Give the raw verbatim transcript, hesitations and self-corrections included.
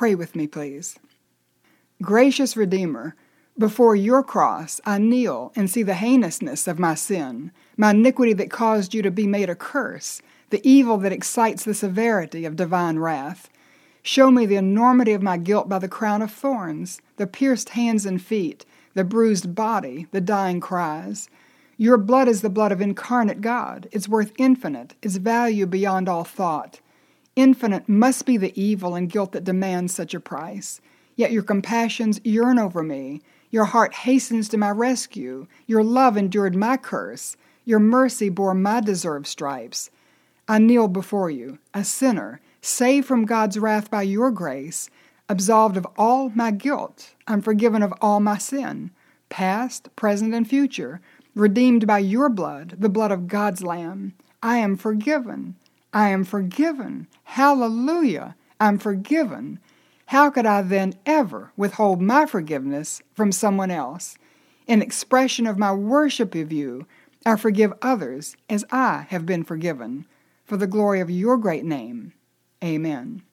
Pray with me, please. Gracious Redeemer, before your cross I kneel and see the heinousness of my sin, my iniquity that caused you to be made a curse, the evil that excites the severity of divine wrath. Show me the enormity of my guilt by the crown of thorns, the pierced hands and feet, the bruised body, the dying cries. Your blood is the blood of incarnate God, its worth infinite, its value beyond all thought. Infinite must be the evil and guilt that demands such a price. Yet your compassions yearn over me. Your heart hastens to my rescue. Your love endured my curse. Your mercy bore my deserved stripes. I kneel before you, a sinner, saved from God's wrath by your grace, absolved of all my guilt. I'm forgiven of all my sin, past, present, and future, redeemed by your blood, the blood of God's Lamb. I am forgiven. I am forgiven. Hallelujah! I'm forgiven. How could I then ever withhold my forgiveness from someone else? In expression of my worship of you, I forgive others as I have been forgiven. For the glory of your great name. Amen.